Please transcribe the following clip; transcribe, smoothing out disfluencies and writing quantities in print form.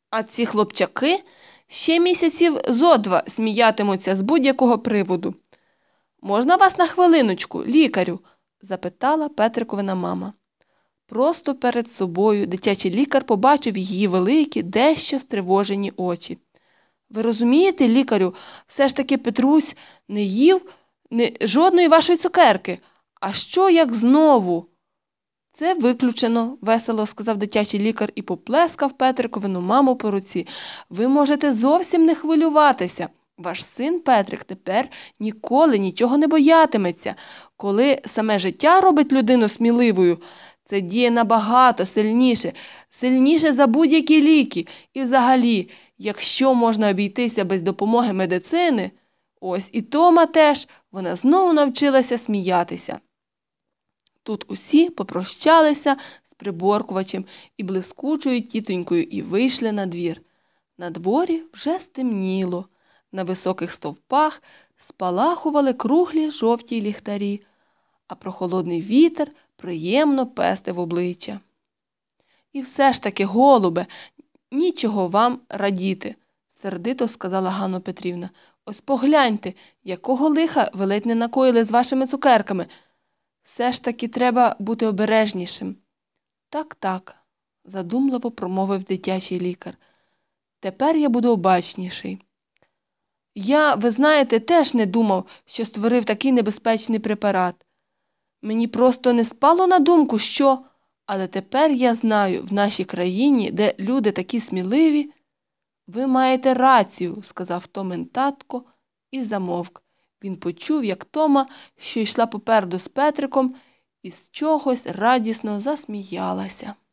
А ці хлопчаки ще місяців зо два сміятимуться з будь-якого приводу. «Можна вас на хвилиночку, лікарю?» – запитала Петриковина мама. Просто перед собою дитячий лікар побачив її великі, дещо стривожені очі. «Ви розумієте, лікарю, все ж таки Петрусь не їв жодної вашої цукерки. А що, як знову?» «Це виключено», – весело сказав дитячий лікар і поплескав Петриковину маму по руці. «Ви можете зовсім не хвилюватися. Ваш син Петрик тепер ніколи нічого не боятиметься. Коли саме життя робить людину сміливою, це діє набагато сильніше за будь-які ліки. І взагалі, якщо можна обійтися без допомоги медицини, ось і Тома теж, вона знову навчилася сміятися». Тут усі попрощалися з приборкувачем і блискучою тітонькою і вийшли на двір. На дворі вже стемніло. На високих стовпах спалахували круглі жовті ліхтарі, а прохолодний вітер приємно пестив обличчя. «І все ж таки, голубе, нічого вам радіти», – сердито сказала Ганна Петрівна. «Ось погляньте, якого лиха ви ледь не накоїли з вашими цукерками. Все ж таки треба бути обережнішим». «Так», – задумливо промовив дитячий лікар. «Тепер я буду обачніший. Я, ви знаєте, теж не думав, що створив такий небезпечний препарат. Мені просто не спало на думку, що... Але тепер я знаю, в нашій країні, де люди такі сміливі...» «Ви маєте рацію», – сказав Томин татко і замовк. Він почув, як Тома, що йшла попереду з Петриком, із чогось радісно засміялася.